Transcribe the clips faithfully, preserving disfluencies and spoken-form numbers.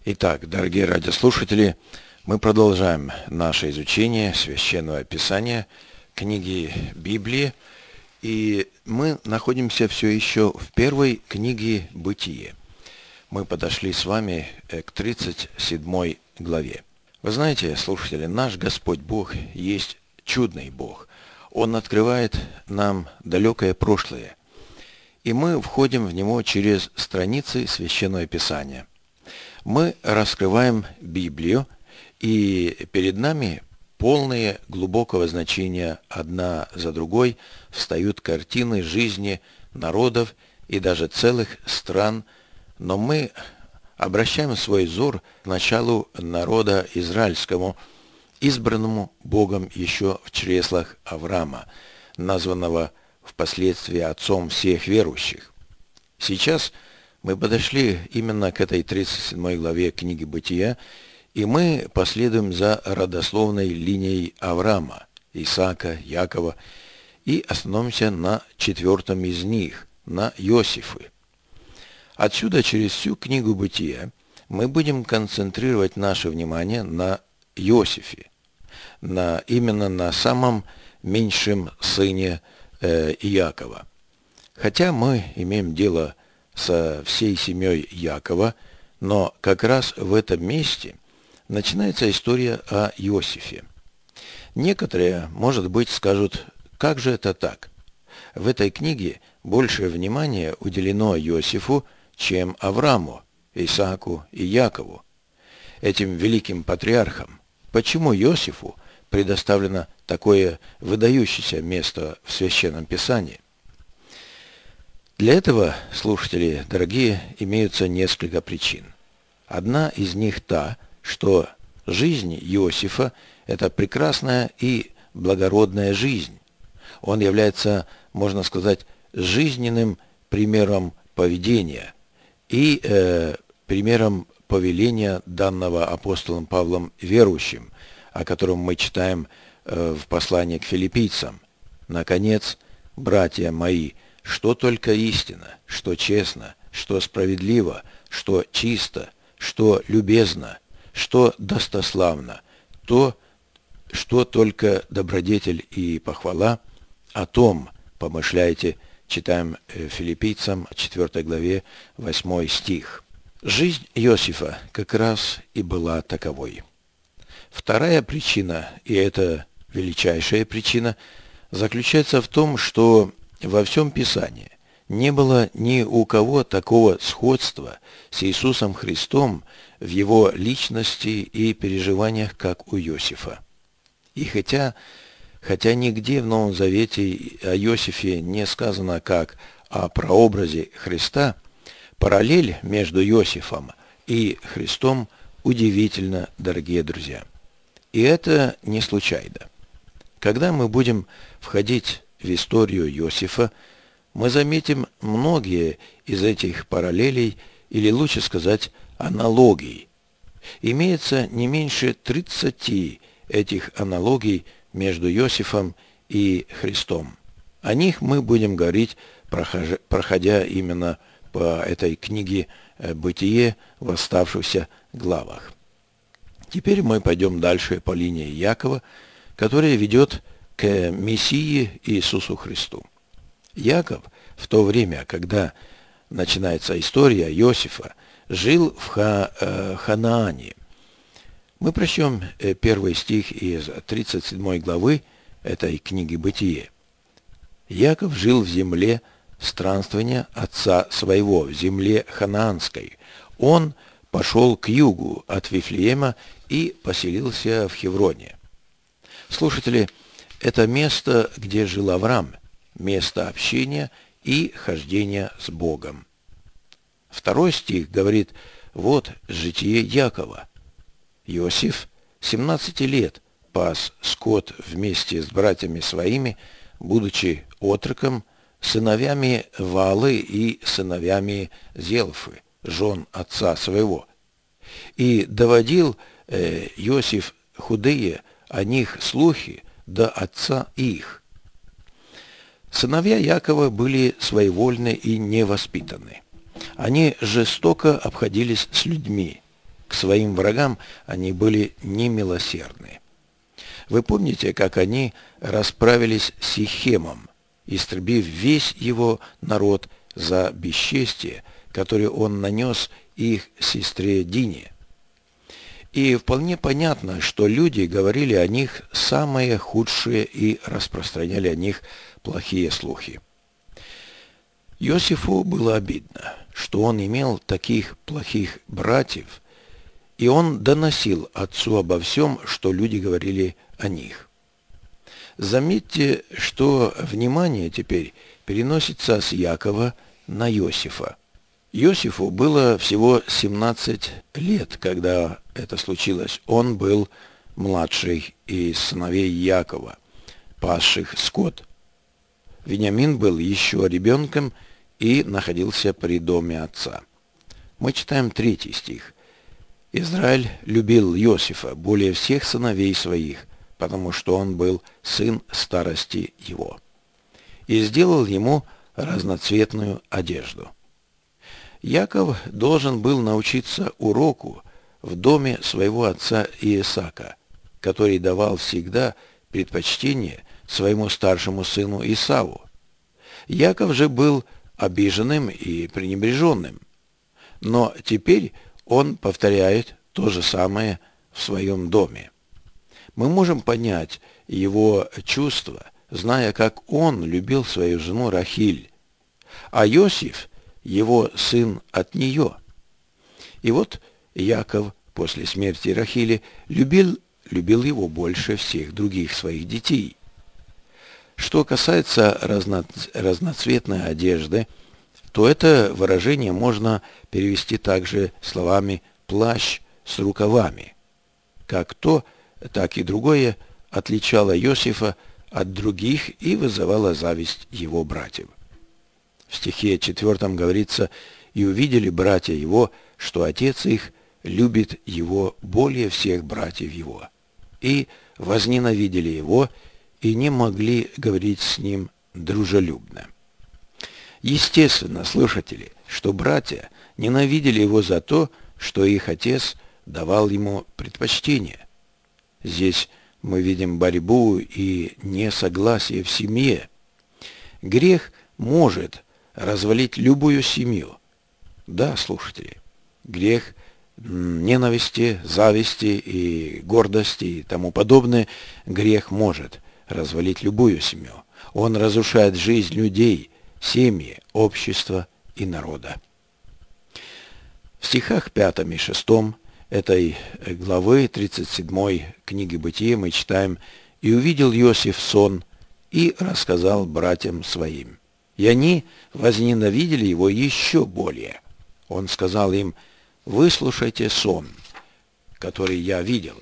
Итак, дорогие радиослушатели, мы продолжаем наше изучение Священного Писания, книги Библии, и мы находимся все еще в первой книге Бытие. Мы подошли с вами к тридцать седьмой главе. Вы знаете, слушатели, наш Господь Бог есть чудный Бог. Он открывает нам далекое прошлое, и мы входим в него через страницы Священного Писания. Мы раскрываем Библию, и перед нами полные глубокого значения одна за другой встают картины жизни народов и даже целых стран, но мы обращаем свой взор к началу народа израильскому, избранному Богом еще в чреслах Авраама, названного впоследствии отцом всех верующих. Сейчас мы подошли именно к этой тридцать седьмой главе книги Бытия, и мы последуем за родословной линией Авраама, Исаака, Якова, и остановимся на четвертом из них, на Иосифе. Отсюда через всю книгу Бытия мы будем концентрировать наше внимание на Иосифе, на, именно на самом меньшем сыне э, Иакова. Хотя мы имеем дело со всей семьей Якова, но как раз в этом месте начинается история о Иосифе. Некоторые, может быть, скажут, как же это так? В этой книге больше внимания уделено Иосифу, чем Аврааму, Исааку и Якову, этим великим патриархам. Почему Иосифу предоставлено такое выдающееся место в Священном Писании? Для этого, слушатели дорогие, имеются несколько причин. Одна из них та, что жизнь Иосифа – это прекрасная и благородная жизнь. Он является, можно сказать, жизненным примером поведения и э, примером повеления, данного апостолом Павлом верующим, о котором мы читаем э, в послании к филиппийцам. «Наконец, братья мои, что только истина, что честно, что справедливо, что чисто, что любезно, что достославно, то, что только добродетель и похвала, о том помышляйте», читаем филиппийцам четвёртой главе восьмой стих. Жизнь Иосифа как раз и была таковой. Вторая причина, и это величайшая причина, заключается в том, что во всем Писании не было ни у кого такого сходства с Иисусом Христом в его личности и переживаниях, как у Иосифа. И хотя, хотя нигде в Новом Завете о Иосифе не сказано как о прообразе Христа, параллель между Иосифом и Христом удивительна, дорогие друзья. И это не случайно. Когда мы будем входить в историю Иосифа, мы заметим многие из этих параллелей, или лучше сказать, аналогий. Имеется не меньше тридцати этих аналогий между Иосифом и Христом. О них мы будем говорить, проходя именно по этой книге «Бытие» в оставшихся главах. Теперь мы пойдем дальше по линии Якова, которая ведет к Мессии Иисусу Христу. Яков в то время, когда начинается история Иосифа, жил в Ха, э, Ханаане. Мы прочтем первый стих из тридцать седьмой главы этой книги «Бытие». «Яков жил в земле странствования отца своего, в земле ханаанской. Он пошел к югу от Вифлеема и поселился в Хевроне». Слушатели, это место, где жил Авраам, место общения и хождения с Богом. Второй стих говорит: вот житие Якова. Иосиф семнадцати лет пас скот вместе с братьями своими, будучи отроком, сыновьями Валы и сыновьями Зелфы, жен отца своего. И доводил э, Иосиф худые о них слухи до отца их. Сыновья Якова были своевольны и невоспитаны. Они жестоко обходились с людьми, к своим врагам они были немилосердны. Вы помните, как они расправились с Сихемом, истребив весь его народ за бесчестие, которое он нанес их сестре Дине. И вполне понятно, что люди говорили о них самые худшие и распространяли о них плохие слухи. Иосифу было обидно, что он имел таких плохих братьев, и он доносил отцу обо всем, что люди говорили о них. Заметьте, что внимание теперь переносится с Якова на Иосифа. Иосифу было всего семнадцать лет, когда это случилось. Он был младший из сыновей Якова, пасших скот. Вениамин был еще ребенком и находился при доме отца. Мы читаем третий стих. «Израиль любил Иосифа более всех сыновей своих, потому что он был сын старости его, и сделал ему разноцветную одежду». Яков должен был научиться уроку в доме своего отца Иисака, который давал всегда предпочтение своему старшему сыну Исаву. Яков же был обиженным и пренебреженным, но теперь он повторяет то же самое в своем доме. Мы можем понять его чувства, зная, как он любил свою жену Рахиль, а Иосиф – его сын от нее. И вот Яков после смерти Рахили любил, любил его больше всех других своих детей. Что касается разно, разноцветной одежды, то это выражение можно перевести также словами «плащ с рукавами». Как то, так и другое отличало Иосифа от других и вызывало зависть его братьев. В стихе четвертом говорится: «И увидели братья его, что отец их любит его более всех братьев его, и возненавидели его, и не могли говорить с ним дружелюбно». Естественно, слушатели, что братья ненавидели его за то, что их отец давал ему предпочтение. Здесь мы видим борьбу и несогласие в семье. Грех может развалить любую семью. Да, слушатели, грех ненависти, зависти и гордости и тому подобное, грех может развалить любую семью. Он разрушает жизнь людей, семьи, общества и народа. В стихах пятом и шестом этой главы тридцать седьмой книги Бытия мы читаем: «И увидел Иосиф сон, и рассказал братьям своим. И они возненавидели его еще более. Он сказал им: выслушайте сон, который я видел».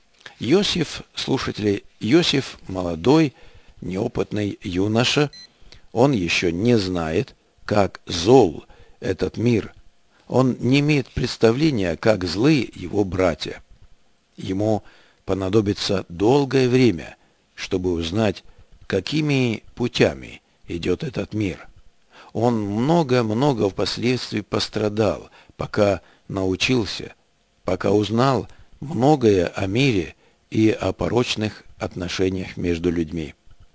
Иосиф, слушатели, Иосиф молодой, неопытный юноша, он еще не знает, как зол этот мир. Он не имеет представления, как злы его братья. Ему понадобится долгое время, чтобы узнать, какими путями идет этот мир. Он много-много впоследствии пострадал, пока научился, пока узнал многое о мире и о порочных отношениях между людьми.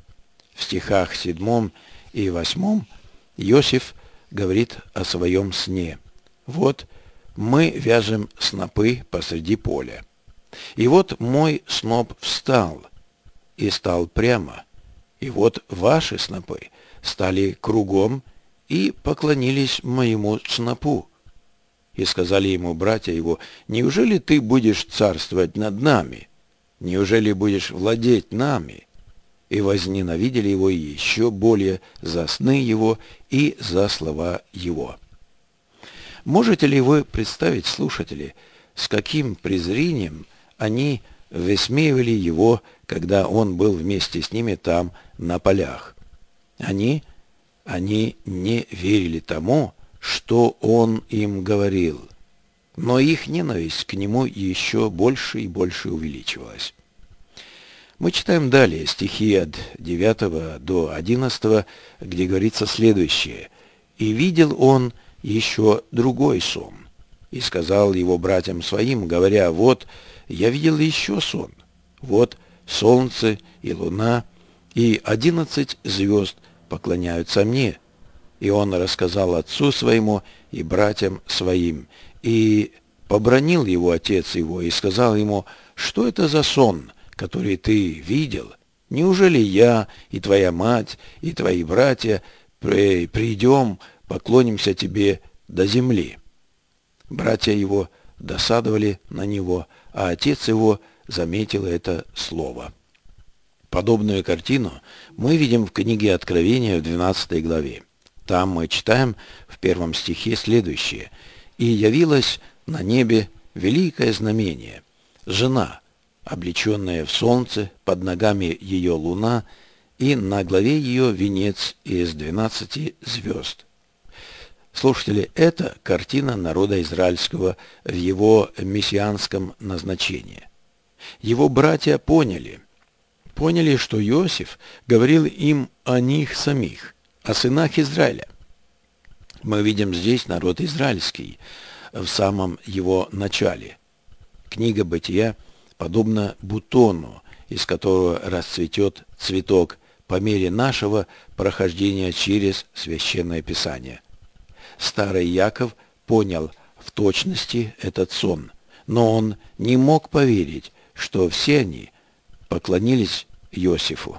В стихах седьмом и восьмом Иосиф говорит о своем сне. «Вот мы вяжем снопы посреди поля. И вот мой сноп встал и стал прямо, и вот ваши снопы стали кругом и поклонились моему снопу». И сказали ему братья его: «Неужели ты будешь царствовать над нами? Неужели будешь владеть нами?» И возненавидели его еще более за сны его и за слова его. Можете ли вы представить, слушатели, с каким презрением они высмеивали его, когда он был вместе с ними там, на полях? Они, они не верили тому, что он им говорил, но их ненависть к нему еще больше и больше увеличивалась. Мы читаем далее стихи от девятого до одиннадцатого, где говорится следующее: «И видел он еще другой сон, и сказал его братьям своим, говоря: «Вот, я видел еще сон. Вот солнце и луна и одиннадцать звезд поклоняются мне». И он рассказал отцу своему и братьям своим. И побранил его отец его и сказал ему: «Что это за сон, который ты видел? Неужели я и твоя мать и твои братья при- придем, поклонимся тебе до земли?» Братья его досадовали на него, а отец его заметил это слово. Подобную картину мы видим в книге Откровения в двенадцатой главе. Там мы читаем в первом стихе следующее: «И явилось на небе великое знамение, жена, облеченная в солнце, под ногами ее луна, и на главе ее венец из двенадцати звезд». Слушатели, это картина народа израильского в его мессианском назначении. Его братья поняли, поняли, что Иосиф говорил им о них самих, о сынах Израиля. Мы видим здесь народ израильский в самом его начале. Книга Бытия подобна бутону, из которого расцветет цветок по мере нашего прохождения через Священное Писание. Старый Яков понял в точности этот сон, но он не мог поверить, что все они поклонились Иосифу.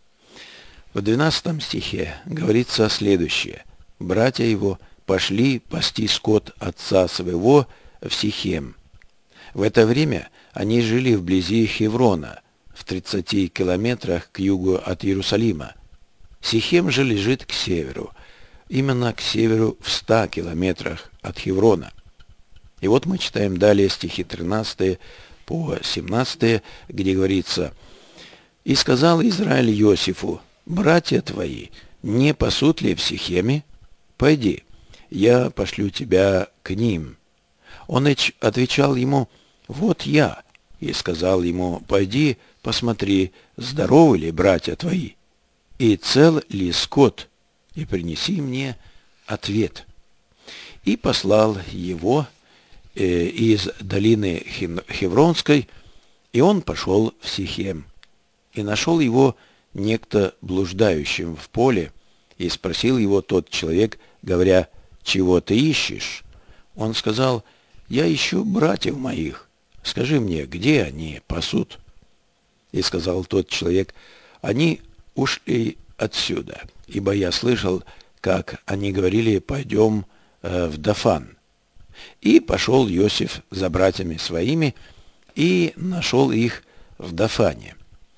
В двенадцатом стихе говорится следующее: «Братья его пошли пасти скот отца своего в Сихем». В это время они жили вблизи Хеврона, в тридцати километрах к югу от Иерусалима. Сихем же лежит к северу, именно к северу в ста километрах от Хеврона. И вот мы читаем далее стихи тринадцатый по семнадцатый, где говорится: «И сказал Израиль Иосифу: братья твои не пасут ли в Сихеме? Пойди, я пошлю тебя к ним». Он отвечал ему: вот я. И сказал ему: пойди, посмотри, здоровы ли братья твои, и цел ли скот, и принеси мне ответ. И послал его э, из долины Хевронской, и он пошел в Сихем. И нашел его некто блуждающим в поле, и спросил его тот человек, говоря: чего ты ищешь? Он сказал: я ищу братьев моих. Скажи мне, где они пасут? И сказал тот человек: они ушли отсюда, ибо я слышал, как они говорили: пойдем э, в Дафан. И пошел Иосиф за братьями своими и нашел их в Дафане.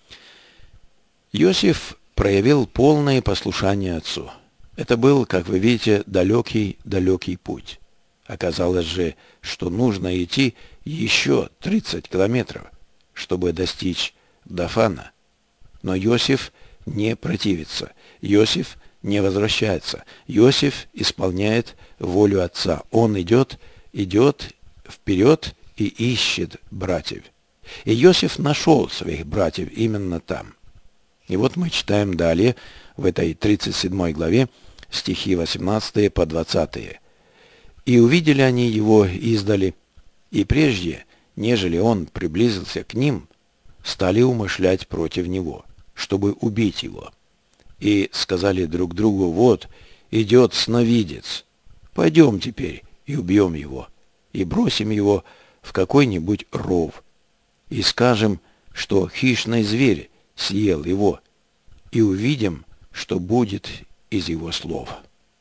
Иосиф проявил полное послушание отцу. Это был, как вы видите, далекий-далекий путь. Оказалось же, что нужно идти еще тридцать километров, чтобы достичь Дафана. Но Иосиф не противится. Иосиф не возвращается. Иосиф исполняет волю отца. Он идет, идет вперед и ищет братьев. И Иосиф нашел своих братьев именно там. И вот мы читаем далее в этой тридцать седьмой главе стихи восемнадцатый по двадцатый. «И увидели они его издали, и прежде, нежели он приблизился к ним, стали умышлять против него, чтобы убить его. И сказали друг другу: вот, идет сновидец, пойдем теперь и убьем его, и бросим его в какой-нибудь ров, и скажем, что хищный зверь съел его, и увидим, что будет из его слов».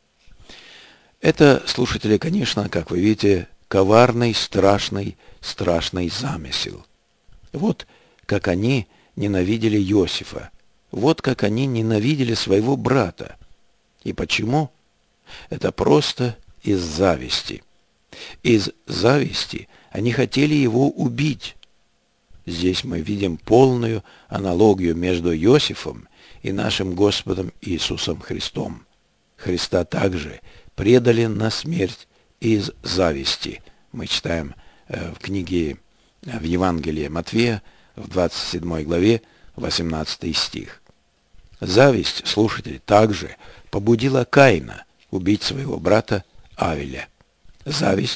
Это, слушатели, конечно, как вы видите, коварный, страшный, страшный замысел. Вот как они ненавидели Иосифа. Вот как они ненавидели своего брата. И почему? Это просто из зависти. Из зависти они хотели его убить. Здесь мы видим полную аналогию между Иосифом и нашим Господом Иисусом Христом. Христа также предали на смерть из зависти. Мы читаем э, в книге, в Евангелии Матфея, в двадцать седьмой главе, восемнадцатый стих. Зависть, слушатели, также побудила Каина убить своего брата Авеля. Зависть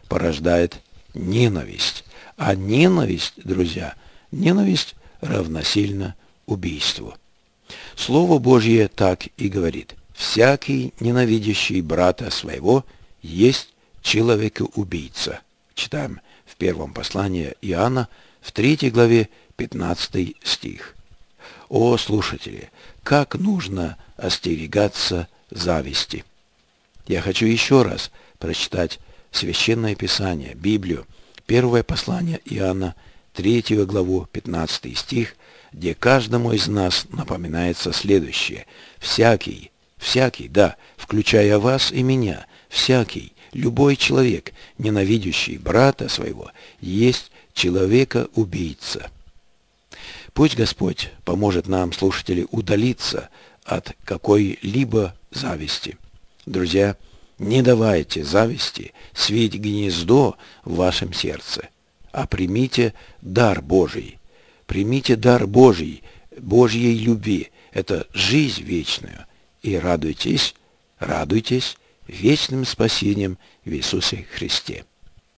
порождает ненависть. А ненависть, друзья, ненависть равносильно убийству. Слово Божье так и говорит: «Всякий, ненавидящий брата своего, есть человекоубийца». Читаем в первом послании Иоанна, в третьей главе, пятнадцатый стих. О, слушатели, как нужно остерегаться зависти! Я хочу еще раз прочитать Священное Писание, Библию, первое послание Иоанна, третью главу, пятнадцатый стих, где каждому из нас напоминается следующее: «Всякий, всякий, да, включая вас и меня, всякий, любой человек, ненавидящий брата своего, есть человека-убийца». Пусть Господь поможет нам, слушатели, удалиться от какой-либо зависти. Друзья, не давайте зависти свить гнездо в вашем сердце, а примите дар Божий. Примите дар Божий, Божьей любви. Это жизнь вечную. И радуйтесь, радуйтесь вечным спасением в Иисусе Христе.